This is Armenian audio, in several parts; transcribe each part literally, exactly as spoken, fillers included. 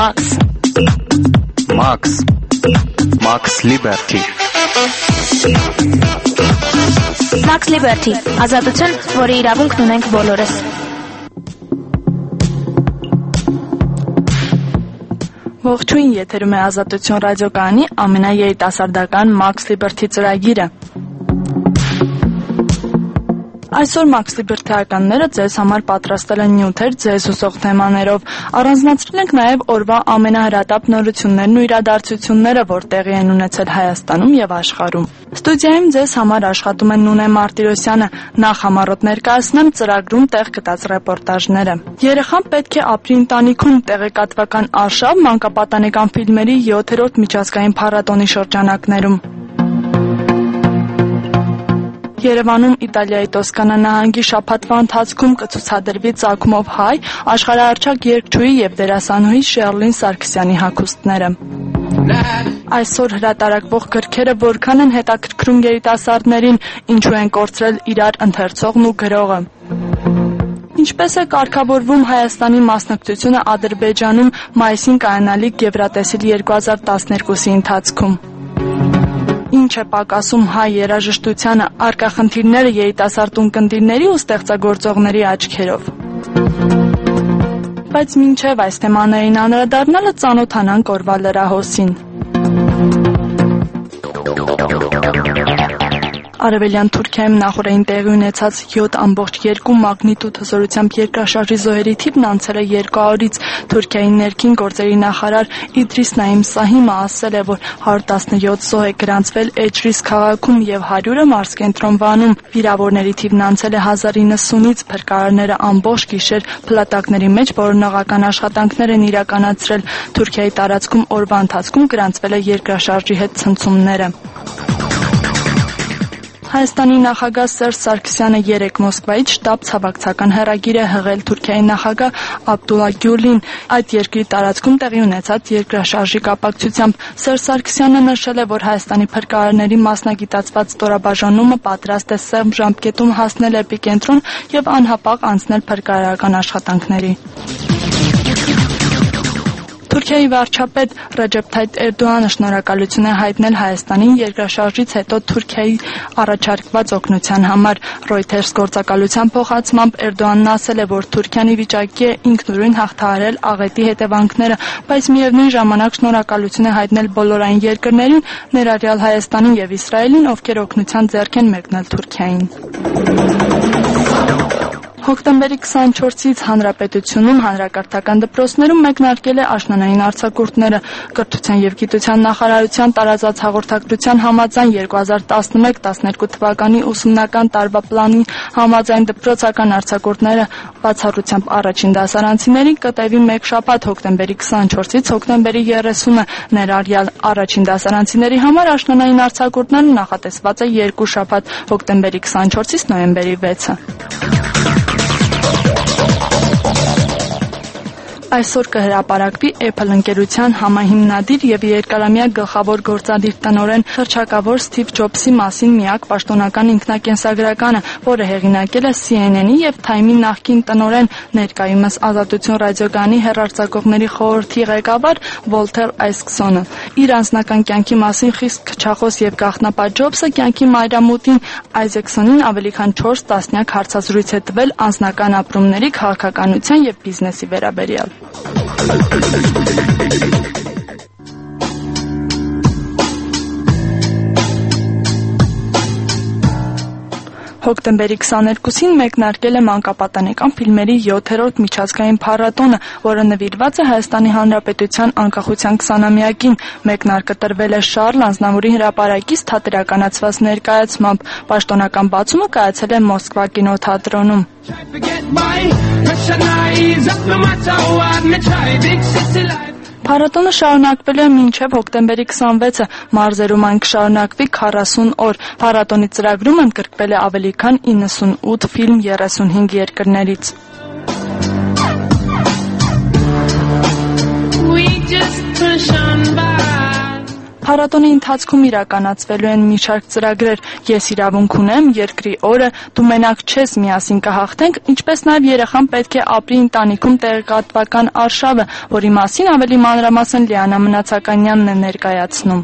Max. Max. Max Liberty. Max Liberty. Ազատություն, որի իրավունքն ունենք բոլորս։ Ողջույն, եթերում է Ազատություն ռադիոկայանի ամենաերիտասարդական Max Liberty ծրագիրը։ Այսօր Max Liberty-ականները ձեզ համար պատրաստել են նյութեր ձեզ հուսող թեմաներով։ Առանձնացրել ենք նաև օրվա ամենահրատապ նորություններն ու իրադարձությունները, որ տեղի են ունեցել Հայաստանում եւ աշխարհում։ Ստուդիայում ձեզ համար աշխատում են Նունե Մարտիրոսյանը, նախ համառոտ ներկայացնեմ ծրագրում տեղ գտած ռեպորտաժները։ Երեխան պետք է ապրի ընտանիքում տեղեկատվական արշավ մանկապատանեկան ֆիլմերի յոթերորդ միջազգային փառատոնի շրջանակներում։ Երևանում Իտալիայի Տոսկանա նահանգի շաբաթվա ընթացքում կցուցադրվի ծագումով հայ աշխարհահռչակ երգչուհի եւ դերասանուհի Շերլին Սարգսյանի հագուստները։ Այսօր հրատարակվող գրքերը որքան են հետաքրքրում երիտասարդներին, ինչու են կորցրել իրար ընթերցողն ու գրողը։ Ինչպես է կարգավորվում Հայաստանի մասնակցությունը Ադրբեջանում մայիսին կայանալիք Եվրատեսիլ երկու հազար տասներկուսի ընթացքում։ Ինչ է պակասում հայ երաժշտությանը, առկա խնդիրները երիտասարդ ունկնդիրների ու ստեղծագործողների աչքերով։ Բայց մինչև այս թեմաներին անդրադառնալը ծանոթանանք օրվա լրահոսին։ Արևելյան Թուրքիայում նախորդին տեղի ունեցած յոթ ամբողջ երկու մագնիտուդ հզորությամբ երկրաշարժի զոհերի թիվն անցել է երկուհարից։ Թուրքիայի ներքին գործերի նախարար Իդրիս Նայիմ Սահիմը ասել է, որ հարյուր տասնյոթ զոհ է գրանցվել Էջրիս քաղաքում եւ հարյուրը մարզկենտրոնվանում։ Վիրավորների թիվն անցել է հազար իննսունից, փրկարարները ամբողջ գիշեր փլատակների մեջ որոնողական աշխատանքներ են իրականացրել։ Թուրքիայի տարածքում օրվա ընթացքում գրանցվել է երկրաշարժի հետ ցնցումները։ Հայաստանի նախագահ Սերժ Սարգսյանը երեկ Մոսկվայից շտաբ ցավակցական հեռագիր է հղել Թուրքիայի նախագահ Աբդուլլա Գյուլին այդ երկրի տարածքում տեղի ունեցած երկրաշարժի կապակցությամբ։ Սերժ Սարգսյանը նշել է, որ Հայաստանի փրկարարների մասնագիտացված ստորաբաժանումը պատրաստ է սեղմ ժամկետում հասնել էպիկենտրոն եւ անհապաղ անցնել փրկարարական աշխատանքների։ Թուրքիայի վարչապետ Ռեջեփ Թայիփ Էրդողանը շնորհակալություն է հայտնել Հայաստանին երկրաշարժից հետո Թուրքիայի առաջարկված օգնության համար։ Reuters գործակալության փոխանցմամբ Էրդողանն ասել է, որ Թուրքիան ի վիճակի է ինքնուրույն հաղթահարել աղետի հետևանքները, բայց միևնույն ժամանակ շնորհակալություն է հայտնել բոլոր այն երկրներին, ներառյալ Հայաստանին եւ Իսրայելին, ովքեր օգնության ձեռք են մեկնել Թուրքիային։ Հոկտեմբերի քսանչորսից Հանրապետությունում հանրակրթական դպրոցներում մեկնարկել է աշնանային արձակուրդները։ Կրթության եւ գիտության նախարարության տարածած հաղորդագրության համաձայն երկու հազար տասնմեկ տասներկու թվականի ուսումնական տարվա պլանի համաձայն դպրոցական արձակուրդները բացառությամբ առաջին դասարանցիներին կտևի մեկ շաբաթ հոկտեմբերի քսանչորսից հոկտեմբերի երեսունը, ներառյալ առաջին դասարանցիների համար աշնանային արձակուրդները նախատեսված է երկու շաբաթ հոկտեմբերի քսանչորսից նոյեմբերի վեցը։ Այսօր կհրապարակվի Apple ընկերության համահիմնադիր եւ երկարամյա գլխավոր գործադիր տնօրեն հռչակավոր Սթիվ Ջոբսի մասին միակ պաշտոնական ինքնակենսագրականը, որը հեղինակել է C N N-ի եւ Time-ի նախկին տնօրեն, ներկայումս Ազատություն ռադիոկայանի հեռարձակողների խորհրդի ղեկավար Վոլթեր Այսքսոնը։ Իր անձնական կյանքի մասին խիստ քչախոս եւ գաղտնապահ Ջոբսը կյանքի մայրամուտին Այսքսոնին ավելի քան չորս տասնյակ հարցազրույց է տվել անձնական ապրումների, քաղաքականության եւ բիզնեսի վերաբերյալ։ Հոկտեմբերի քսաներկուսին մեկնարկել է մանկապատանեկան ֆիլմերի յոթերորդ միջազգային փառատոնը, որը նվիրված է Հայաստանի Հանրապետության անկախության քսանամյակին։ Մեկնարկը տրվել է Շարլ Ազնավուրի հրապարակից թատերականացված ներկայացմամբ։ Պաշտոնական բացումը կայացել է Մոսկվա կինոթատրոնում։ Փառատոնը շարունակվել է մինչև հոկտեմբերի քսանվեցը, մարզերում այն կշարունակվի քառասուն օր։ Փառատոնի ծրագրում ընդգրկվել է ավելի քան իննսունութ ֆիլմ երեսունհինգ երկրներից։ Փառատոնի ընթացքում իրականացվելու են մի շարք ծրագրեր՝ «Ես իրավունք ունեմ», «Երկրի օրը», «Դու մենակ չես, միասին կհաղթենք», ինչպես նաև երեխան պետք է ապրի ընտանիքում տեղեկատվական արշավը, որի մասին ավելի մանրամասն Լիանա Մնացականյանն է ներկայացնում։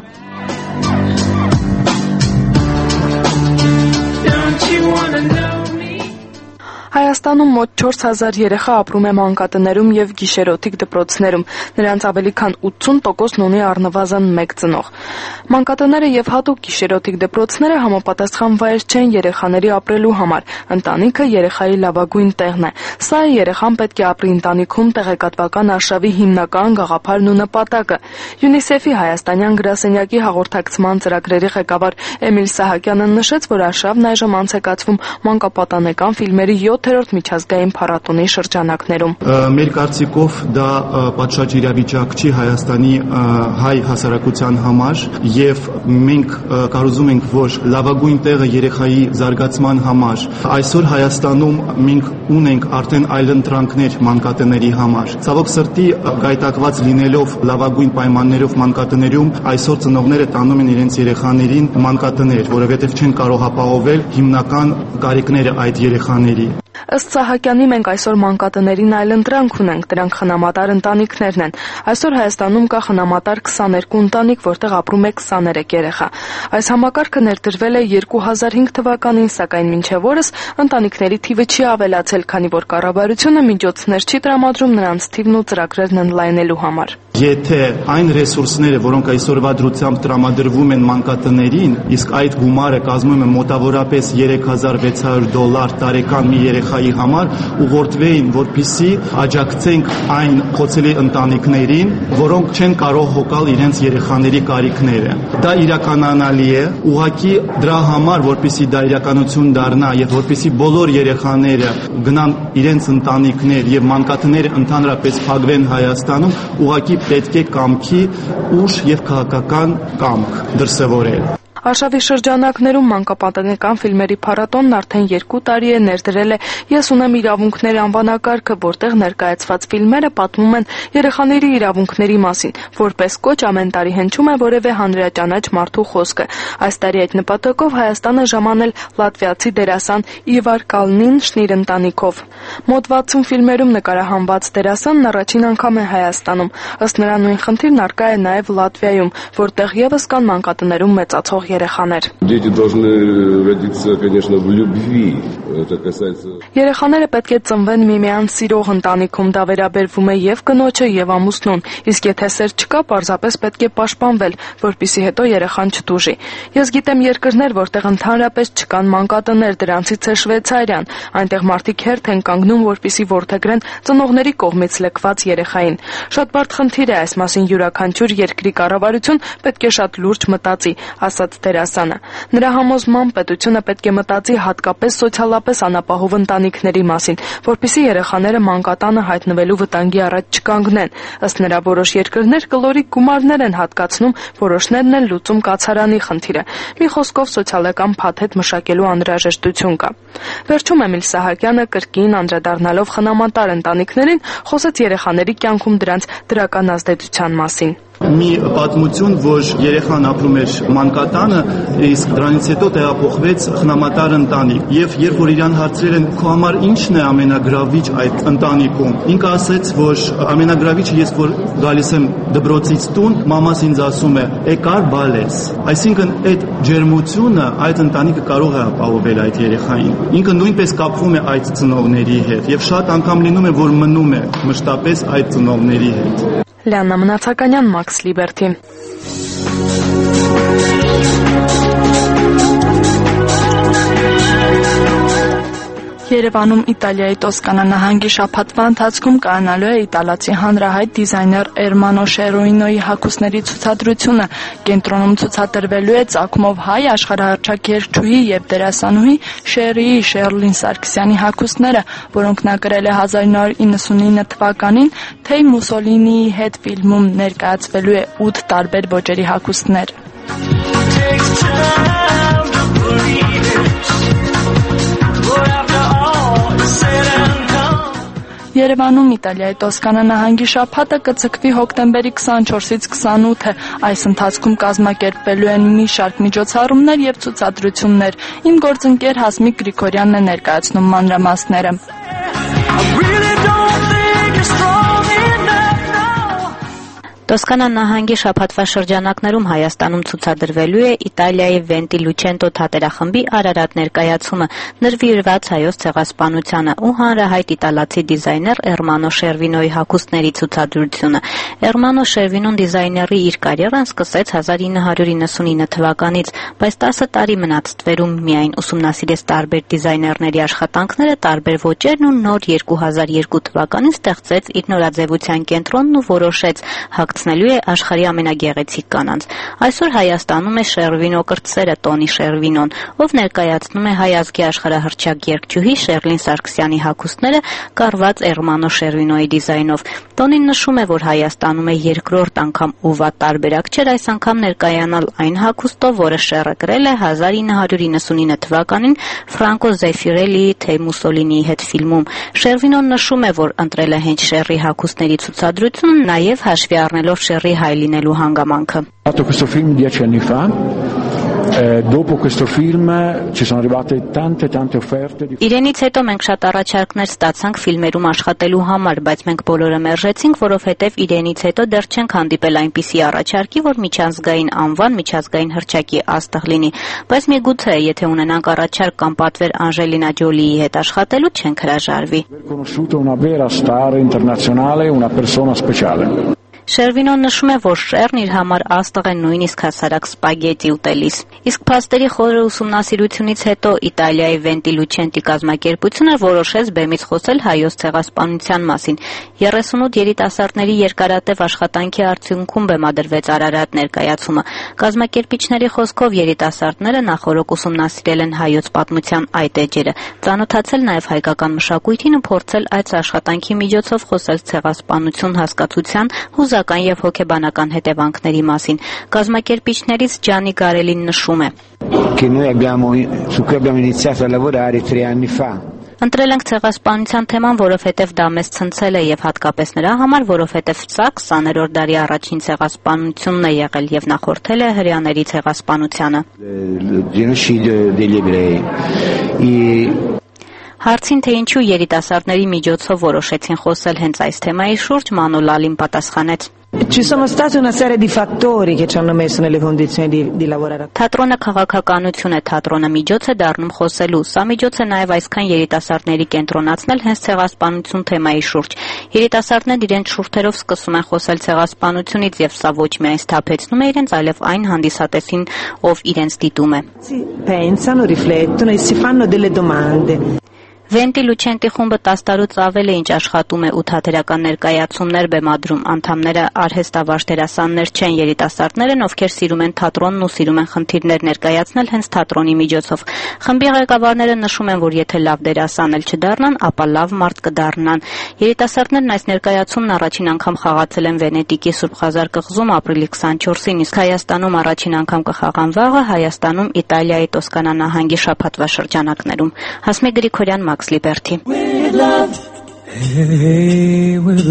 Հայաստանում մոտ չորս հազար երեխա ապրում է մանկատներում և գիշերօթիկ դպրոցներում, նրանց ավելի քան ութսուն տոկոսն ունի առնվազն մեկ ծնող։ Մանկատները և հատուկ գիշերօթիկ դպրոցները համապատասխան վայր չեն երեխաների ապրելու համար, ընտանիքը երեխայի լավագույն տեղն է։ Սա է երեխան պետք է ապրի ընտանիքում տեղեկատվական արշավի հիմնական գաղափարն ու նպատակը։ ՅՈՒՆԻՍԵՖ-ի հայաստանյան գրասենյակի հաղորդակցման ծրագրերի ղեկավար Էմիլ Սահակյանը նշեց, որ արշավն այժմ անց է կացվում մանկապատանեկան ֆիլմերի յոթերորդ միջազգային փառատոնի շրջանակներում։ Մեր կարծիքով դա պատշաճ իրավիճակ չի Հայաստանի հայ հասարակության համար եւ մենք կարծում ենք, որ լավագույն տեղը երեխայի զարգացման համար այսօր Հայաստանում մենք ունենք արդեն այլընտրանքներ մանկատների համար։ Ցավոք սրտի գայթակված լինելով լավագույն պայմաններով մանկատներում այսօր ծնողները տանում են իրենց երեխաներին մանկատներ, որովհետեւ չեն կարող ապահովել հիմնական կարիքները այդ երեխաների։ Ըստ Սահակյանի մենք այսօր մանկատներին այլընտրանք ունենք, դրանք խնամատար ընտանիքներն են։ Այսօր Հայաստանում կա խնամատար քսաներկու ընտանիք, որտեղ ապրում է քսաներեք երեխա։ Այս համակարգը ներդրվել է երկու հազար հինգ թվականին, սակայն մինչև օրս ընտանիքների թիվը չի ավելացել, քանի որ կառավարությունը միջոցներ չի տրամադրում նրանց թիվն ու ծրագրերն ընդլայնելու համար։ Եթե այն ռեսուրսները, որոնք այսօրվա դրությամբ տրամադրվում են մանկատներին, իսկ այդ գումարը կազմում է մոտավորապես երեք հազար վեց հարյուր դոլար տարեկան մի երեխայի համար, ուղղորդվեին, որպեսզի աջակցենք այն խոցելի ընտանիքներին, որոնք չեն կարող հոգալ իրենց երեխաների կարիքները։ Դա իրականանալի է, ուղղակի դրա համար, որպեսզի դա իրականություն դառնա եւ որպեսզի բոլոր երեխաները գնան իրենց ընտանիքներ եւ մանկատները ընդհանրապես փակվեն Հայաստանում, ուղղակի պետք է կամքի ուժ եւ քաղաքական կամք դրսևորել։ Արշավի շրջանակներում մանկապատանեկան ֆիլմերի փառատոնն արդեն երկու տարի է ներդրել է «Ես ունեմ իրավունքներ» անվանակարգը, որտեղ ներկայացված ֆիլմերը պատմում են երեխաների իրավունքների մասին, որպես կոչ ամեն տարի հնչում է որևէ հանրաճանաչ մարդու խոսքը։ Այս տարի այդ նպատակով Հայաստանը ժամանել լատվիացի դերասան Իվար Կալնինշն իր ընտանիքով։ Մոտ վաթսուն ֆիլմերում նկարահանված դերասանն առաջին անգամ է Հայաստանում։ Ըստ նրա նույն խնդիրն առկա է նաև Լատվիայում, որտեղ ևս կան մանկատներում մեծացող երեխաներ։ Երեխաները պետք է ծնվեն միմյանց սիրող ընտանիքում, դա վերաբերվում է եւ կնոջը եւ ամուսնուն, իսկ եթե սեր չկա, պարզապես պետք է պաշտպանվել, որպեսզի հետո երեխան չտուժի։ Ես գիտեմ երկրներ, որտեղ ընդհանրապես չկան մանկատներ, դրանցից է Շվեյցարիան, այնտեղ մարդիկ հերթ են կանգնում, որպեսզի որդեգրեն ծնողների կողմից լքված երեխային։ Շատ բարդ խնդիր է, այս մասին յուրաքանչյուր երկրի կառավարություն պետք է շատ լուրջ մտածի, ասաց դերասանը։ Նրա համոզմամբ պետությունը պետք է մտածի հատկապես սոցիալապես անապահով ընտանիքների մասին, որպեսզի երեխաները մանկատանը հայտնվելու վտանգի առաջ չկանգնեն։ Ըստ նրա որոշ երկրներ կլորիկ գումարներ են հատկացնում, որոշներն են լուծում կացարանի խնդիրը։ Մի խոսքով սոցիալական փաթեթ մշակելու անհրաժեշտություն կա։ Վերջում Էմիլ Սահակյանը կրկին անդրադառնալով խնամատար ընտանիքներին խոսեց երեխաների կյանքում դրանց դրական ազդեցության մասին։ Մի պատմություն, որ երեխան ապրում էր մանկատանը, իսկ դրանից հետո տեղափոխվեց խնամատար ընտանիք, եւ երբ որ իրան հարցրել են քո համար ինչն է ամենագրավիչ այդ ընտանիքում, ինքը ասաց, որ ամենագրավիչը ես որ գալիս եմ դպրոցից տուն, մամաս ինձ ասում է՝ «Եկար բալես»։ Այսինքն այդ ջերմությունը այդ ընտանիքը կարող է ապահովել այդ երեխային։ Ինքը նույնպես կապվում է այդ ծնողների հետ եւ շատ անգամ լինում է, որ մնում է մշտապես այդ ծնողների հետ։ Լիանա Մնացականյան, Մաքս Լիբերթի։ Երևանում Իտալիայի Տոսկանա նահանգի շաբաթվա ընթացքում կայանալու է իտալացի հանրահայտ դիզայներ Էրմանո Շերոինոյի հագուստների ցուցադրությունը։ Կենտրոնում ցուցադրվելու է ծագումով հայ աշխարհահռչակ երգչուհի եւ դերասանուհի Շերիի Շերլին Սարգսյանի հագուստները, որոնք նա կրել է հազար նոր իննսունինը թվականին, Թեյ Մուսոլինիի հետ ֆիլմում ներկայացվելու է ութ տարբեր ոճերի հագուստներ։ Երևանում Իտալիայի Տոսկանա նահանգի շաբաթը կձգվի հոկտեմբերի քսանչորսից քսանութը։ Այս ընթացքում կազմակերպվելու են մի շարք միջոցառումներ եւ ցուցադրություններ։ Իմ գործընկեր Հասմիկ Գրիգորյանն է ներկայացնում մանրամասները։ Տոսկանա նահանգի շաբաթվա շրջանակներում Հայաստանում ցուցադրվելու է Իտալիայի Վենտի Լուչենտո թատերախմբի Արարատ ներկայացումը, նվիրված հայոց ցեղասպանությանը ու հանրահայտ իտալացի դիզայներ Էրմանո Շերվինոյի հագուստների ցուցադրությունը։ Էրմանո Շերվինոն դիզայների իր կարիերան սկսեց հազար ինը հարյուր իննսունինը թվականից, բայց տասը տարի մնաց ստվերում, միայն ուսումնասիրեց տարբեր դիզայներների աշխատանքները, տարբեր ոճերն ու նոր երկու հազար երկու թվականին ստեղծեց իր նորաձևության կենտրոնն ու որոշեց հագցնելու է աշխարհի ամենագեղեցիկ կանանց։ Այսօր Հայաստանում է Շերվինո կրտսերը Տոնի Շերվինոն, ով ներկայացնում է հայ ազգի աշխարհահռչակ երգչուհի Շերլին Սարգսյանի հագուստները կարված Էրմանո Շերվինոյի դիզայնով։ Տոնին նշում է, որ Հայաստանում է երկրորդ անգամ ու վատ տարբերակ չէր այս անգամ ներկայանալ այն հագուստով, որը Շերը կրել է հազար ինը հարյուր իննսունինը թվականին Ֆրանկո Զեֆիրելիի թե Մուսոլինիի հետ ֆիլմում։ Շերվինոն նշում է, որ ընտրել է հենց Շերի հագուստների ցուցադրությունը, նաև հաշվի առնելով Շերի հայ լինելու հանգամանքը։ Questo film dieci anni fa, eh, dopo questo film ci sono arrivate tante tante offerte. Իրենից հետո մենք շատ առաջարկներ ստացանք ֆիլմերում աշխատելու համար, բայց մենք բոլորը մերժեցինք, որովհետև իրենից հետո դեռ չենք հանդիպել այնպիսի առաջարկի, որ միջազգային անվան, միջազգային հռչակի աստղ լինի, բայց միգուցե եթե ունենանք առաջարկ կամ պատվեր Անժելինա Ջոլիի հետ աշխատելու, չենք հրաժարվի։ Conosciuto una vera star internazionale, una persona speciale. Շերվինոն նշում է, որ Շերն իր համար աստղ է նույնիսկ հասարակ սպագետի ուտելիս։ Իսկ փաստերի խորը ուսումնասիրությունից հետո Իտալիայի Վենտի Լուչենտի կազմակերպությունը որոշեց բեմից խոսել հայոց ցեղասպանության մասին։ երեսունութ երիտասարդների երկարատև աշխատանքի արդյունքում բեմադրվեց Արարատ ներկայացումը։ Կազմակերպիչների խոսքով երիտասարդները նախօրոք ուսումնասիրել են հայոց պատմության այդ էջերը, ծանոթացել նաև հայկական մշակույթին ու փորձել այդ աշխատանքի միջոցով խոսել ցեղասպանություն հասկացության հուզական եւ հոգեբանական հետևանքների մասին։ Կազմակերպիչներից Ջանի Գարելին նշում է. Che noi abbiamo su cui abbiamo iniziato a lavorare tre anni fa. Ընտրել ենք ցեղասպանության թեման, որովհետև դա մեզ ցնցել է եւ հատկապես նրա համար, որովհետև սա քսաներորդ դարի առաջին ցեղասպանությունն է եղել եւ նախորդել է հրեաների ցեղասպանությանը։ Genocidio degli ebrei. Հարցին, թե ինչու երիտասարդների միջոցով որոշեցին խոսել հենց այս թեմայի շուրջ, Մանոլալին պատասխանեց. Ci sono state una serie di fattori che ci hanno messo nelle condizioni di, di lavorare. Թատրոնը քաղաքականություն է, թատրոնը միջոց է դառնում խոսելու։ Սա միջոց է նաև այսքան երիտասարդների կենտրոնացնել հենց ցեղասպանություն թեմայի շուրջ։ Երիտասարդներն իրենց շուրթերով սկսում են խոսել ցեղասպանությունից եւ սա ոչ միայն սթափեցնում է իրենց, այլև այն հանդիսատեսին, ով իրենց դիտում է։ Si pensano, riflettono e si fanno delle domande. Վենտի Լուչենտի խումբը տասը տարուց ավել է ինչ աշխատում է ու թատերական ներկայացումներ բեմադրում։ Անդամները արհեստավարժ դերասաններ չեն, երիտասարդներ են, ովքեր սիրում են թատրոնն ու սիրում են խնդիրներ ներկայացնել հենց թատրոնի միջոցով։ Խմբի ղեկավարները նշում են, որ եթե լավ դերասան էլ չդառնան, ապա լավ մարդ կդառնան։ Երիտասարդներն այս ներկայացումն առաջին անգամ խաղացել են Վենետիկի Սուրբ Խազար կղզում ապրիլի քսանչորսին, իսկ Հայաստանում առաջին անգամ կխաղան վաղը, Հայաստանում Իտալիայի Տոսկանա նահանգի շաբաթվա շրջանակներում։ Հասմիկ Գրիգորյան, Max Liberty. With love. Hey, with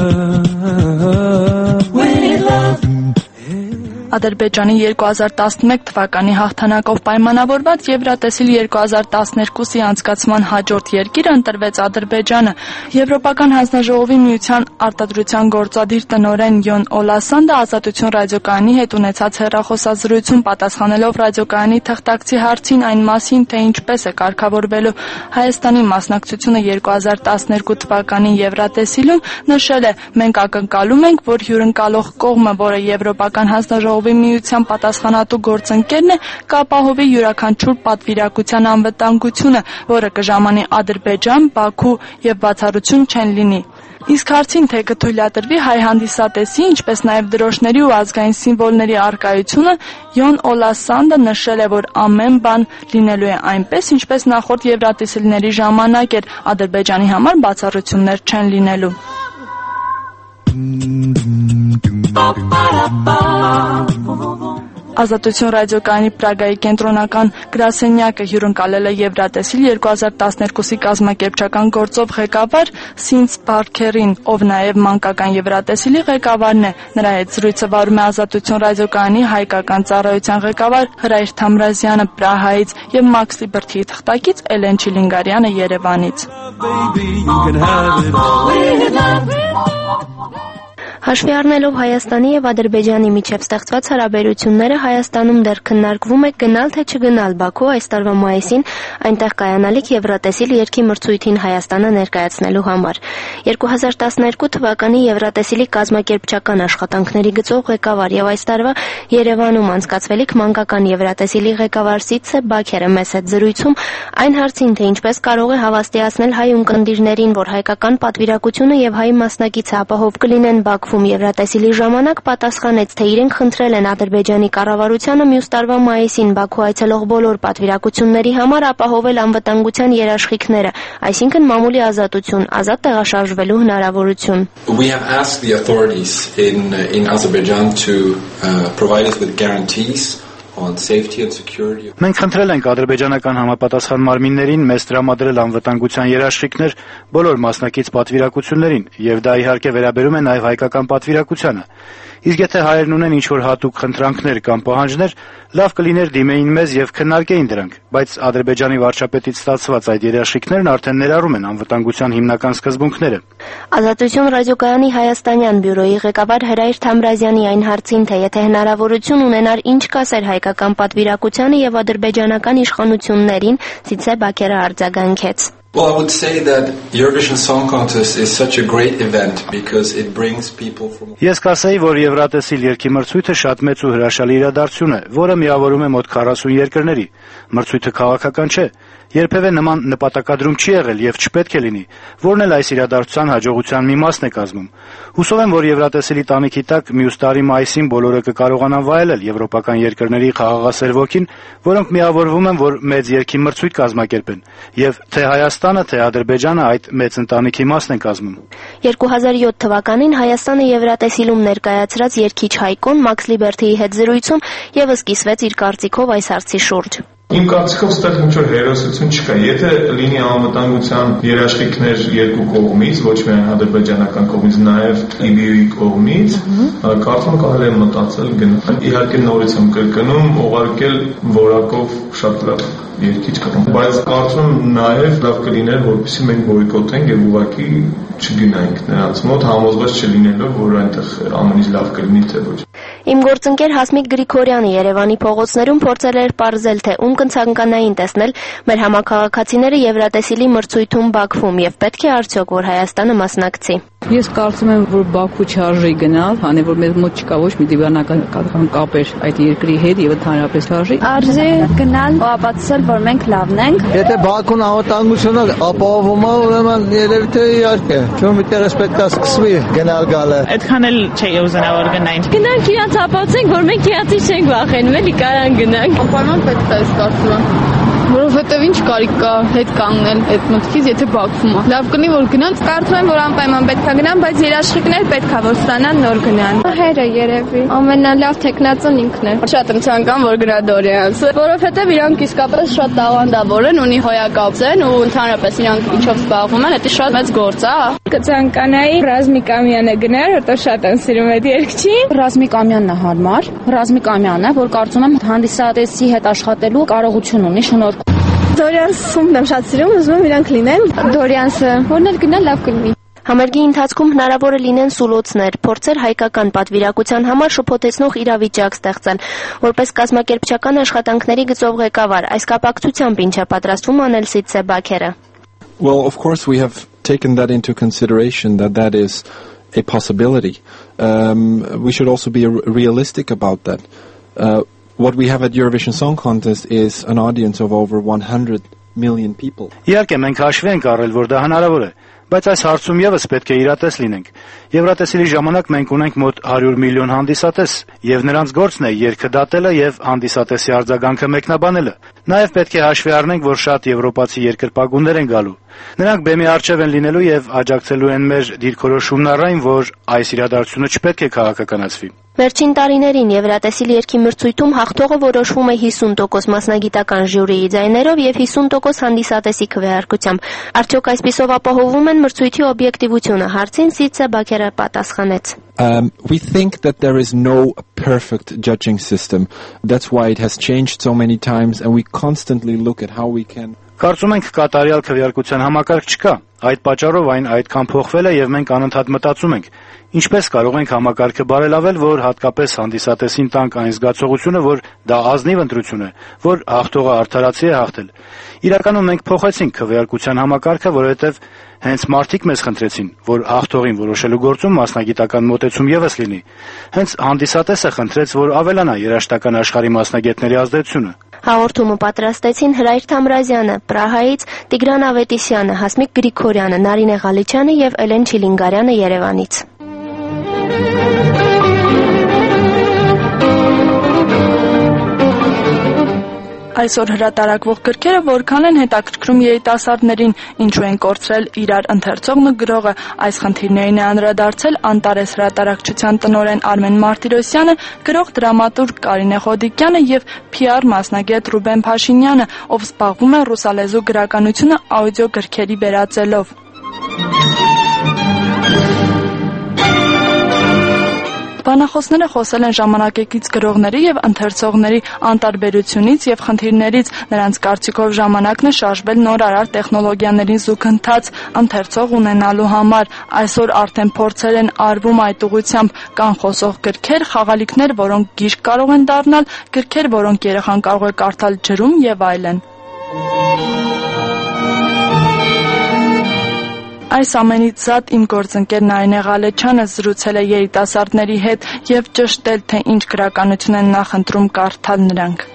love. With love. Ադրբեջանի երկու հազար տասնմեկ թվականի հաղթանակով պայմանավորված Եվրատեսիլ երկու հազար տասներկուսի անցկացման հաջորդ երկիրը ընտրվեց Ադրբեջանը։ Եվրոպական հանձնաժողովի միության արտադրության գործադիր տնօրեն Յոն Օլասանդը Ազատություն ռադիոկայանի հետ ունեցած հեռախոսազրույցում պատասխանելով ռադիոկայանի թղթակցի հարցին այն մասին, թե ինչպես է կարգավորվելու Հայաստանի մասնակցությունը երկու հազար տասներկու թվականի Եվրատեսիլում, նշել է. մենք ակնկալում ենք, որ հյուրընկալող կողմը, որը Եվրոպական հանձնաժողովի միության պատասխանատու գործընկերն է, կապահովի յուրաքանչյուր պատվիրակության անվտանգությունը, որը կժամանի Ադրբեջան, Բաքու եւ բացառություն չեն լինի։ Իսկ հարցին, թե կթույլատրվի հայ հանդիսատեսի, ինչպես նաև դրոշների ու ազգային սիմվոլների առկայությունը, Յոն Օլասանդը նշել է, որ ամեն բան լինելու է այնպես, ինչպես նախորդ Եվրատեսիլների ժամանակ էր, Ադրբեջանի համար բացառություններ չեն լինելու։ Ազատություն ռադիոկայանի Պրագայի կենտրոնական գրասենյակը հյուրընկալել է Եվրատեսիլ երկու հազար տասներկուսի կազմակերպչական գործով ղեկավար Սինց Բարքերին, ով նաև մանկական Եվրատեսիլի ղեկավարն է։ Նրա հետ զրույցը վարում է Ազատություն ռադիոկայանի հայկական ծառայության ղեկավար Հրայր Թամրազյանը Պրահայից եւ Մաքս Լիբերթիի թղթակից Էլեն Չիլինգարյանը Երևանից։ Հաշվի առնելով Հայաստանի եւ Ադրբեջանի միջև ստեղծված հարաբերությունները, Հայաստանում դեռ քննարկվում է գնալ թե չգնալ Բաքու այս տարվա մայիսին այնտեղ կայանալիք Եվրատեսիլ երգի մրցույթին Հայաստանը ներկայացնելու համար։ երկու հազար տասներկու թվականի Եվրատեսիլի կազմակերպչական աշխատանքների գծող ղեկավար եւ այս տարվա Երևանում անցկացվելիք մանկական Եվրատեսիլի ղեկավար Սիցե Բաքերը մեծ հետ զրույցում այն հարցին, թե ինչպես կարող է հավաստիացնել հայ ունկնդիրներին, որ հայկական պատվիրակությունը եւ հայ մասնակիցը ապահով կլինեն Բաքվում Եվրատեսիլի ժամանակ, պատասխանեց, թե իրենք խնդրել են Ադրբեջանի կառավարությանը մյուս տարվա մայիսին Բաքու այցելող բոլոր պատվիրակությունների համար ապահովել անվտանգության երաշխիքները, այսինքն մամուլի ազատություն, ազատ տեղաշարժվելու հնարավորություն։ We have asked the authorities in in Azerbaijan to uh, provide us with guarantees on safety and security. Մենք խնդրել ենք ադրբեջանական համապատասխան մարմիններին մեզ տրամադրել անվտանգության երաշխիքներ բոլոր մասնակից պատվիրակություններին, եւ դա իհարկե վերաբերում է նաեւ հայկական պատվիրակությանը։ Իսկ եթե հայերն ունեն ինչ-որ հատուկ խնդրանքներ կամ պահանջներ, լավ կլիներ դիմեին մեզ եւ քննարկեին դրանք, բայց Ադրբեջանի վարչապետից ստացված այդ երաշխիքներն արդեն ներառում են անվտանգության հիմնական սկզբունքները։ Ազատություն ռադիոկայանի հայաստանյան բյուրոյի ղեկավար Հրայր Թամրազյանի այն հարցին, թե եթե հնարավորություն ունենար ինչ կասեր հայկական պատվիրակությանը եւ ադրբեջանական իշխանություններին, Սիցե Բաքերը արձագանքեց. Well, I would say that Eurovision Song Contest is such a great event because it brings people from. Ես կասեի, որ Եվրատեսիլ երգի մրցույթը շատ մեծ ու հրաշալի իրադարձություն է, որը միավորում է մոտ քառասուն երկրների։ Մրցույթը քաղաքական չէ, երբևէ նման նպատակադրում չի եղել եւ չպետք է լինի, որն էլ այս իրադարձության հաջողության մի մասն է կազմում։ Հուսով եմ, որ Եվրատեսիլի տանիքի տակ մյուս տարի մայիսին բոլորը կկարողանան վայելել եվրոպական երկրների խաղաղասեր ոգին, որոնք միավորվում են, որ մեծ երգի մրցույթ կազմակերպեն, եւ թե Հայաստանը, թե Ադրբեջանը այդ մեծ ընտանիքի մասն են կազմում։ երկու հազար յոթ թվականին Հայաստանը Եվրատեսիլում ներկայացրած երգիչ Հայկոն Մաքս Լիբերթիի հետ զրույցում եւս կիսվեց իր կարծիքով այս հարցի շուրջ։ Իմ կարծիքով ստեղ ինչ-որ հերոսություն չկա, եթե լինի անվտանգության երաշխիքներ երկու կողմից, ոչ միայն ադրբեջանական կողմից, նաև Լիբիայի կողմից, կարծում կարելի է մտածել գնալ։ Իհարկե նորից եմ կրկնում, ուղարկել որակով շատ լավ երկիչ կրում, բայց կարծում նաև լավ կլիներ, որպեսզի մենք բոյկոտենք եւ ուղղակի չգնայինք նրանց մոտ, համոզված չլինելով, որ այնտեղ ամեն ինչ լավ կլինի թե ոչ։ Իմ գործընկեր Հասմիկ Գրիգորյանը Երևանի փողոցներում փորձել էր պարզել, թե ում կցանկանային տեսնել մեր համակարգացիները Եվրատեսիլի մրցույթում Բաքվում եւ պետք է արդյոք որ Հայաստանը մասնակցի։ Ես կարծում եմ, որ Բաքու չարժի գնալ, քանի որ մեր մոտ չկա ոչ մի դիվանական կապեր այդ երկրի հետ եւ ընդհանրապես արժի։ Արժի գնալ ու ապացուցել, որ մենք լավն ենք։ Եթե Բաքուն անվտանգությունը ապահովում է, ուրեմն երևի թե իհարկե, չէ՞ միտեղս պետք է սկսվի գնալ գալը։ Այդքան էլ չէի ուզենա որ գնային։ Գնանք իրանց ապացուցենք, որ մենք իրանցից չենք վախենում, էլի կարան գնանք։ Անպայման պետք է ստացվում է։ Որովհետև ինչ կարիք կա հետ կանգնել այդ մտքից, եթե Բաքվում է։ Լավ կլինի որ գնան, կարծում եմ որ անպայման պետք է գնան, բայց երաշխիքներ պետք է որ ստանան նոր գնան։ Հերը երևի ամենալավ տեխնացուն ինքն է։ Շատ եմ ցանկանում որ գնա Դորյանցը, որովհետև իրանք իսկապես շատ տաղանդավոր են, ունի հոյակապ են ու ընդհանրապես իրանք ինչով զբաղվում են, դա շատ մեծ գործ է։ Կցանկանայի Ռազմիկ Ամյանը գնար, որտեղ շատ եմ սիրում այդ երգչին։ Ռազմիկ Ամյանն է հարմար, Ռազմիկ Ամյանն է, որ կարծում եմ հանդիսատեսի հետ աշխատելու կարողություն ունի, շնորհ Դորյանսում եմ շատ սիրում, ուզում եմ իրանք լինեն։ Դորյանսը, որն էլ գնա լավ կլինի։ Համերգի ընթացքում հնարավոր է լինեն սուլոցներ, փորձեր հայկական պատվիրակության համար շփոթեցնող իրավիճակ ստեղծել, որպես կազմակերպչական աշխատանքների գծով ղեկավար, այս կապակցությամբ ինչ է պատրաստվում անել Սիցե Բաքերը։ Well, of course we have taken that into consideration that that is a possibility. Um, we should also be realistic about that. Uh, What we have at Eurovision Song Contest is an audience of over one hundred million people. Իհարկե մենք հաշվի ենք առել, որ դա հնարավոր է, բայց այս հարցում եւս պետք է իրատես լինենք։ Եվրատեսիլի ժամանակ մենք ունենք մոտ հարյուր միլիոն հանդիսատես, եւ նրանց գործն է երգը դատելը եւ հանդիսատեսի արձագանքը մեկնաբանելը։ Նաեւ պետք է հաշվի առնենք, որ շատ եվրոպացի երկրպագուներ են գալու։ Նրանք բեմի առջև են լինելու եւ աջակցելու են մեր դիրքորոշումն առ այն, որ այս իրադարձությունը չպետք է քաղաքականացվի։ Վերջին տարիներին Եվրատեսիլ երգի մրցույթում հաղթողը որոշվում է հիսուն տոկոս մասնագիտական ժյուրիի ձայներով և հիսուն տոկոս հանդիսատեսի քվեարկությամբ։ Արդյոք այսպիսով ապահովում են մրցույթի օբյեկտիվությունը, հարցին Սիցե Բաքերը պատասխանեց. Um, we think that there is no perfect judging system. That's why it has changed so many times and we constantly look at how we can... Կարծում ենք կատարյալ քվեարկության համակարգ չկա։ Այդ պատճառով այն այդքան փոխվել է եւ մենք անընդհատ մտածում ենք ինչպես կարող ենք համակարգը բարելավել, որ հատկապես հանդիսատեսին տանք այն զգացողությունը, որ դա ազնիվ ընտրություն է, որ հաղթողը արդարացի է հաղթել։ Իրականում մենք փոխեցինք քվեարկության համակարգը, որովհետեւ հենց մարդիկ մեզ խնդրեցին, որ հաղթողին որոշելու գործում մասնագիտական մոտեցում եւս լինի։ Հենց հանդիսատեսը խնդրեց, որ ավելանա երաժշտական աշխարհի մասնագետների ազդեցությունը։ Հաղորդումը պատրաստեցին Հրայր Թամրազյանը, Պրահայից Տիգրան Ավետիսյանը, Հասմիկ Գրիգորյանը, Նարինե Ղալիչյանը եւ Էլեն Չիլինգարյանը Երևանից։ Այսօր հրատարակվող գրքերը որքան են հետաքրքրում երիտասարդներին, ինչու են կորցրել իրար ընթերցողն ու գրողը, այս խնդիրներին է անդրադարձել Անտարես հրատարակչության տնօրեն Արմեն Մարտիրոսյանը, գրող դրամատուրգ Կարինե Խոդիկյանը եւ փի ար մասնագետ Ռուբեն Փաշինյանը, ով զբաղվում է ռուսալեզու գրականությունը աուդիո գրքերի վերածելով։ Բանախոսները խոսել են ժամանակակից գրողների եւ ընթերցողների անտարբերությունից եւ խնդիրներից, նրանց կարծիքով ժամանակն է շարժվել նորարար տեխնոլոգիաներին զուգընթաց ընթերցող ունենալու համար։ Այսօր արդեն փորձեր են արվում այդ ուղղությամբ, կան խոսող գրքեր, խաղալիքներ, որոնք գիրք կարող են դառնալ, գրքեր, որոնք երեխան կարող է կարդալ ջրում եւ այլն։ Այս ամենից զատ իմ գործընկեր Նարինե Ղալեչյանը զրուցել է երիտասարդների հետ եւ ճշտել, թե ինչ գրականություն են նախընտրում կարդալ նրանք։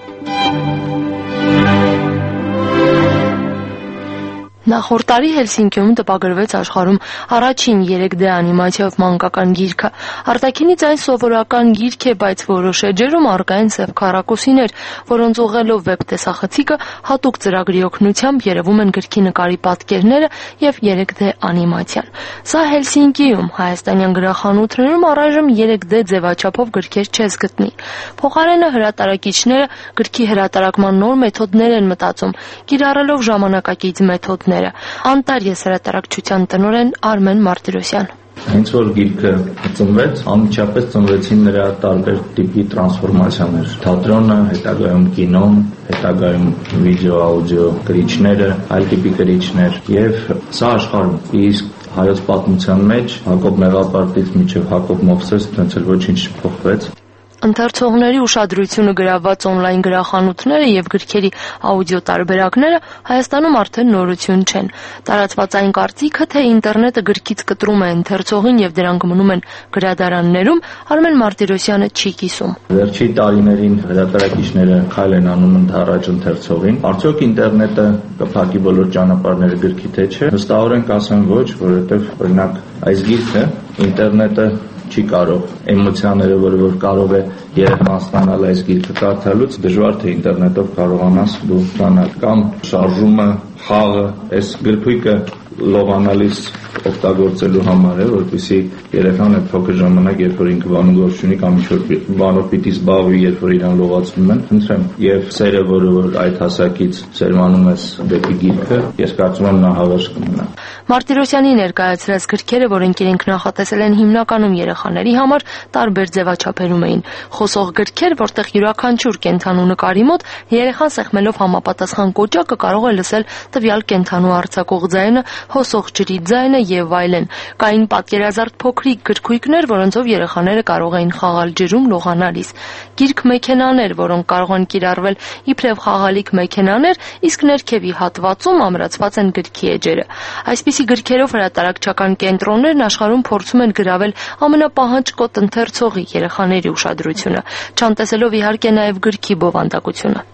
Նախորդ տարի Հելսինկիում տպագրվեց աշխարհում առաջին երեք դե անիմացիայով մանկական գիրքը։ Արտաքինից այն սովորական գիրք է, բայց որոշ էջերում առկա են սև քառակուսիներ, որոնց ուղղելով վեբ տեսախցիկը հատուկ ծրագրի օգնությամբ երևում են գրքի նկարի պատկերները եւ երեք դե անիմացիան։ Սա Հելսինկիում, հայաստանյան գրախանութներում առայժմ երեք դե ձևաչափով գրքեր չես գտնի։ Փոխարենը հրատարակիչները գրքի հրատարակման նոր մեթոդներ են մտածում, կիրառելով ժամանակակից մեթոդներ։ Անտարես հրատարակչության տնօրեն Արմեն Մարտիրոսյան։ Հենց որ գիրքը ծնվեց, անմիջապես ծնվեցին նրա տարբեր տիպի տրանսֆորմացիաներ։ Թատրոնը, հետագայում կինոն, հետագայում վիդեո, աուդիո գրիչները, այլ տիպի գրիչներ եւ սա աշխարհում։ Իսկ հայոց պատմության մեջ Հակոբ Մեղապարտից մինչև Հակոբ Մովսես տենց էլ ոչինչ չփոխվեց։ Ընթերցողների ուշադրությունը գրաված օնլայն գրախանութները եւ գրքերի աուդիո տարբերակները Հայաստանում արդեն նորություն չեն։ Տարածված այն կարծիքը, թե ինտերնետը գրքից կտրում է ընթերցողին եւ դրանք մնում են գրադարաններում, Արմեն Մարտիրոսյանը չի կիսում։ Վերջի տարիներին հրատարակիչները քայլ են անում ընդառաջ ընթերցողին։ Արդյոք ինտերնետը կփակի բոլոր ճանապարհները գրքի թե չէ։ Հստակորեն կասեմ ոչ, որովհետեւ օրինակ այս գիրքը ինտերնետը չի կարող էմոցիաները, որը որ կարող է երեխան ստանալ այս գիրքը կարդալուց, դժվար թե ինտերնետով կարողանաս դու ստանալ, կամ շարժումը, խաղը, այս գրքույկը լողանալիս օգտագործելու համար է, որպեսզի երեխան այդ փոքր ժամանակ, երբ որ ինքը բանում գործ ունի կամ ինչ-որ բանով պիտի զբաղվի, երբ որ իրան լողացնում են, խնդրեմ, եւ սերը, որը որ այդ հասակից սերմանում ես դեպի գիրքը, ես կարծում եմ նա հավերժ կմնա։ Մարտիրոսյանի ներկայացրած գրքերը, որոնք իրենք նախատեսել են հիմնականում երեխաների համար, տարբեր ձևաչափերում էին։ Խոսող գրքեր, որտեղ յուրաքանչյուր կենդանու նկարի մոտ երեխան սեղմելով համապատասխան կոճակը կարող է լսել տվյալ կենդանու արձակող ձայնը, հոսող ջրի ձայնը եւ այլն։ Կային պատկերազարդ փոքրիկ գրքույկներ, որոնցով երեխաները կարող էին խաղալ ջրում լողանալիս։ Գիրք մեքենաներ, որոնք կարող են կիրառվել իբրև խաղալիք մեքենաներ, իսկ ներքևի հատվածում ամրացված են գրքի էջերը։ Այսպիսի գրքերով հրատարակչական կենտրոններն աշխարհում փորձում են գրավել ամենապահանջկոտ ընթերցողի երեխաների ուշադրությունը, չանտեսելով իհարկե նաեւ գրքի բովանդակությունը։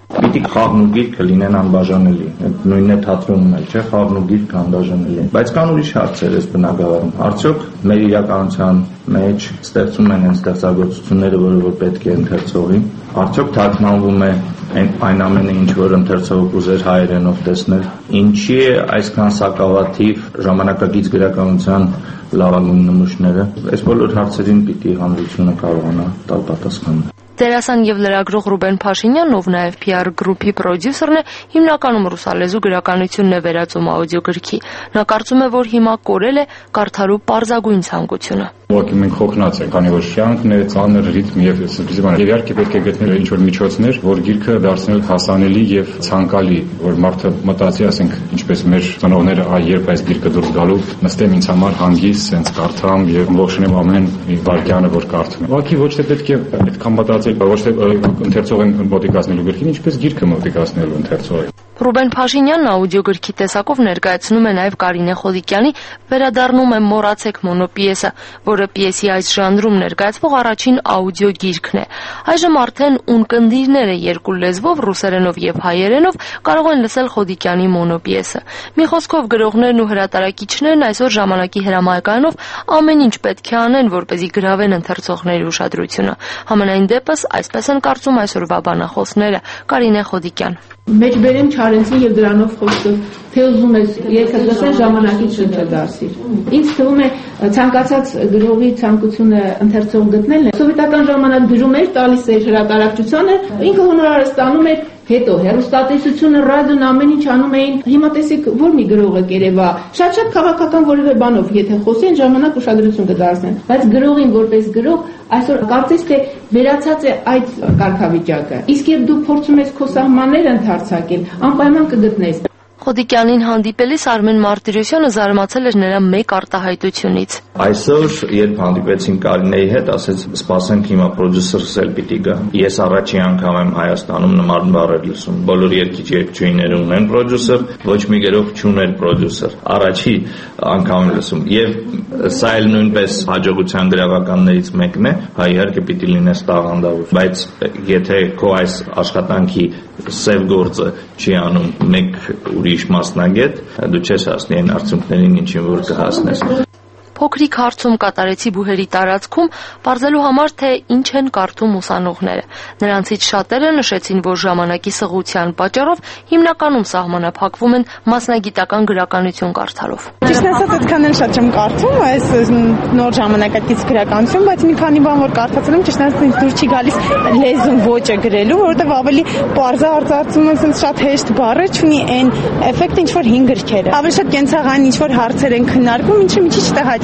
Պիտի խաղն ու գիրքը լինեն անբաժանելի։ Այդ նույնն է թատրոնում էլ, չէ՞, խաղն ու գիրքը անբաժանելի են։ Բայց կան ուրիշ հարցեր այս բնագավառում։ Արդյոք մեր իրականության մեջ ստեղծում են այն ստեղծագործությունները, որը որ պետք է ընթերցողին։ Արդյոք թարգմանվում է այն այն ամենը, ինչ որ ընթերցողը կուզեր հայերենով տեսնել։ Ինչի է այսքան սակավաթիվ ժամանակակից գրականության լավագույն նմուշները։ Այս բոլոր հարցերին պիտի հանրությունը կարողանա տալ պատասխան։ Դերասան եւ լրագրող Ռուբեն Փաշինյանն, ով նաեւ P R գրուպի պրոդյուսերն է, հիմնականում ռուսալեզու գրականությունն է վերածում աուդիոգրքի։ Նա կարծում է, որ հիմա կորել է կարդալու պարզագույն ցանկությունը։ Ուղղակի մենք հոգնած ենք, քանի որ շյանքն է, ծանր ռիթմ եւ այսպիսի բան։ Եվ իհարկե պետք է գտնել ինչ որ միջոցներ, որ գիրքը դարձնել հասանելի եւ ցանկալի, որ մարդը մտածի, ասենք, ինչպես մեր ծնողները, այ երբ այս գիրքը դուրս գալու, նստեմ ինձ համար հանգիստ, սենց կարդամ եւ ողջունեմ ամեն վայրկյանը, որ կարդում եմ։ Ուղղակի ոչ թե պետք է այդքան մտածել, ոչ թե ընթերցողին մոտիկացնելու գրքին, ինչպես գիրքը մոտիկացնելու ընթերցողին։ Ռուբեն Փաշինյանն աուդիոգրքի տեսակով ներկայացնում է նաև Կարինե Խոդիկյանի «Վերադառնում եմ մոռացեք» մոնոպիեսը, որը պիեսի այս ժանրում ներկայացվող առաջին աուդիո գիրքն է։ Այժմ արդեն ունկնդիրները երկու լեզվով, ռուսերենով եւ հայերենով կարող են լսել Խոդիկյանի մոնոպիեսը։ Մի խոսքով գրողներն ու հրատարակիչներն այսօր ժամանակի հրամայականով ամեն ինչ պետք է անեն, որպեսզի գրավեն ընթերցողների ուշադրությունը։ Համենայն դեպս այսպես են կարծում այսօրվա բանախոսները։ Կարինե Խոդիկյան։ Մեջբերեմ Չարենցին եւ դրանով խոսքը, թե ուզում ես երկը լսել ժամանակից շնչը դասիր։ Ինձ թվում է ցանկացած գրողի ցանկությունը ընթերցող գտնելն է։ Սովետական ժամանակ գրում էր, տալիս էր հրատարակչությանը, ինքը հոնորարը ստանում էր, հետո հեռուստատեսությունը, ռադիոն ամեն ինչ անում էին։ Հիմա տեսեք, որ մի գրողը կերևա, շատ-շատ քաղաքական որևէ բանով, եթե խոսեն, ժամանակ ուշադրություն կդարձնեն, բայց գրողին որպես գրող այսօր կարծես թե վերացած է այդ կարգավիճակը։ Իսկ երբ դու փորձում ես քո սահմանները ընդարձակել, անպայման կգտնես։ Խոդիկյանին հանդիպելիս Արմեն Մարտիրոսյանը զարմացել էր նրա մեկ արտահայտությունից։ Այսօր, երբ հանդիպեցին Կարինեի հետ, ասեց, սպասենք հիմա պրոդյուսերս էլ պիտի գա։ Ես առաջի անգամ եմ Հայաստանում նման բառեր լսում։ Բոլոր երգիչ երգչուհիները ունեն պրոդյուսեր, ոչ մի գրող չուներ պրոդյուսեր։ Առաջի անգամ եմ լսում։ Եվ սա էլ նույնպես հաջողության գրավականներից մեկն է, հա իհարկե պիտի լինես տաղանդավոր, բայց եթե քո այս աշխատանքի սև գործը չի անում մեկ ուրիշ մասնագետ, դու չես հասնի այն արդյունքներին, ինչին որ կհասնես։ Փոքրիկ հարցում կատարեցի բուհերի տարածքում բարձելու համար, թե ինչ են կարդում ուսանողները։ Նրանցից շատերը նշեցին, որ ժամանակի սղության պատճառով հիմնականում սահմանափակվում են մասնագիտական գրականություն կարդալով։ Ճիշտն ասած, այդքան էլ շատ չեմ կարդում այս նոր ժամանակակից գրականություն, բայց մի քանի բան որ կարդացել եմ, ճիշտն ասած ինձ դուր չի գալիս լեզուն ոճը գրելու, որովհետև ավելի պարզ արձարծում եմ, շատ հեշտ բառը չունի այն էֆեկտը, ինչ որ հին գրքերը։ Ավելի շատ կենցաղային ինչ որ հարցեր են քննարկում, ինչը մի քիչ տհաճ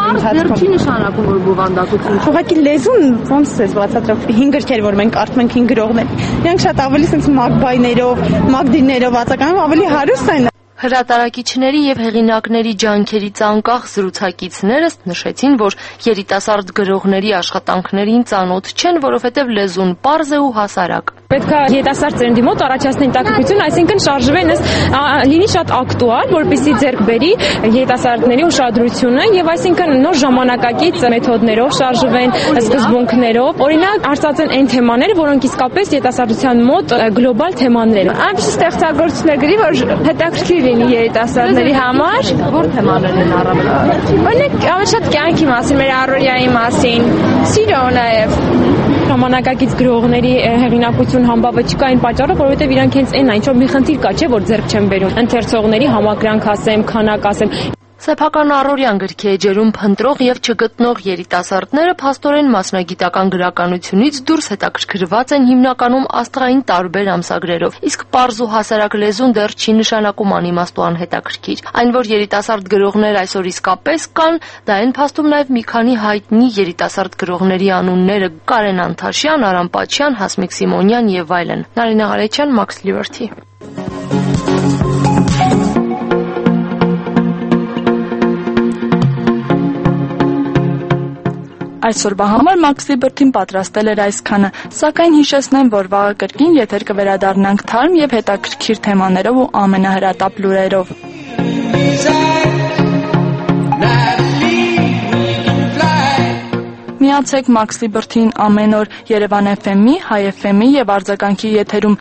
Չի նշանակում, որ բովանդակություն։ Ուղղակի լեզուն ոնց է բացատրում։ Հին գրքեր, որ մենք կարդում ենք, հին գրողներ, իրանք շատ ավելի sense մագբայներով, մագդիներով ածականով ավելի հարուստ են։ Հրատարակիչների եւ հեղինակների ջանքերից անկախ զրուցակիցներս նշեցին, որ երիտասարդ գրողների աշխատանքներին ծանոթ չեն, որովհետեւ լեզուն պարզ է ու հասարակ։ Պետք է երիտասարդ ծերնդի մոտ առաջացնեն տակտիկություն, այսինքն շարժվեն, լինի շատ ակտուալ, որպեսզի ձեռք բերի երիտասարդների ուշադրությունը եւ այսինքն նոր ժամանակակից մեթոդներով շարժվեն, սկզբունքներով, օրինակ արծածեն այն թեմաները, որոնք իսկապես երիտասարդության մոտ գլոբալ թեմաներ են։ Այնպես ստեղծագործություններ գրի, որ հետաքրքիր լինի երիտասարդների համար։ Որ թեմաներ են առավել։ Օրինակ, ավելի շատ կյանքի մասին, մեր առօրյայի մասին, սիրո նաեւ ժամանակակից գրողների հեղինակություն համբավը չկա այն պատճառով, որովհետև իրանք հենց այն ինչ որ մի խնդիր կա, չէ, որ ձեռք չեն բերում ընթերցողների համակրանք ասեմ, քանակ ասեմ։ Սեփական առօրյան գրքի էջերում փնտրող եւ չգտնող երիտասարդները փաստորեն մասնագիտական գրականությունից դուրս հետաքրքրված են հիմնականում աստղային տարբեր ամսագրերով, իսկ պարզ ու հասարակ լեզուն դեռ չի նշանակում անիմաստ ու անհետաքրքիր։ Այն, որ երիտասարդ գրողներ այսօր իսկապես կան, դա են փաստում նաեւ մի քանի հայտնի երիտասարդ գրողների անունները՝ Կարեն Անթաշյան, Արամ Պաչյան, Հասմիկ Սիմոնյան եւ այլն։ Նարինե Ղարեչյան, Max Liberty։ Այսօրվա համար Max Liberty-ն պատրաստել էր այսքանը, սակայն հիշեցնեմ, որ վաղը կրկին եթեր կվերադառնանք թարմ եւ հետաքրքիր թեմաներով ու ամենահրատապ լուրերով։ Միացեք Max Liberty-ին ամեն օր Երևան Էֆ Էմ-ի, Հայ Էֆ Էմ-ի եւ արձագանքի եթերում